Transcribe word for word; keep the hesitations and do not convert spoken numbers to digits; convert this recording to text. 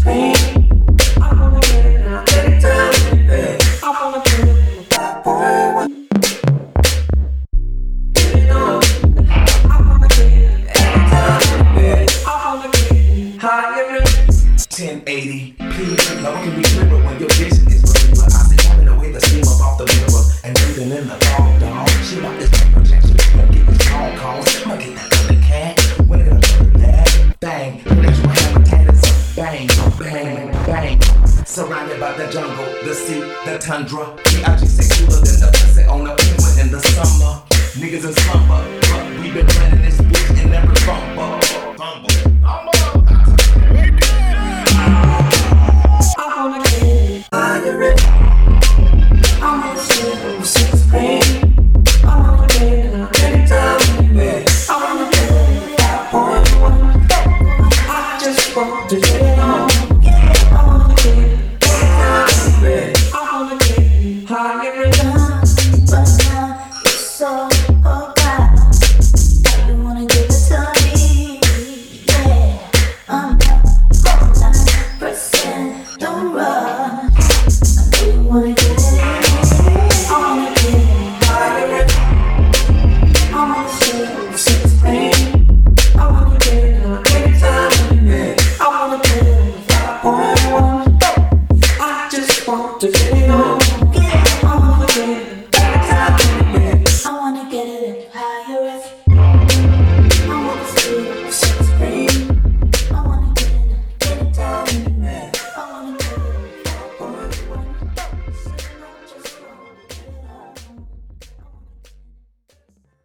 ten eighty p. No one can be clearer when your vision is clearer. I see having away the steam up off the mirror and breathing in the dog, dog. Shit about this projection. Gonna get these phone calls. I'ma get that other cat. When it gonna turn that thing? Let you have a tattoo. Bang, bang, bang. Surrounded by the jungle, the sea, the tundra. The I G say cooler than the pussy on a penguin in the summer. Niggas in slumber, but we been running this bitch and never fumble. Fumble. I wanna get higher. I wanna feel supreme. I wanna get anytime, baby. I wanna get five point one. I just want to get it on. I wanna get anytime, baby. I wanna get higher. But now you're so alright. You wanna give it to me? Yeah, I'm not forty-nine percent. Don't rush. I know you wanna get it. I wanna get higher. I wanna feel supreme. I wanna get anytime, baby. I wanna get five point one.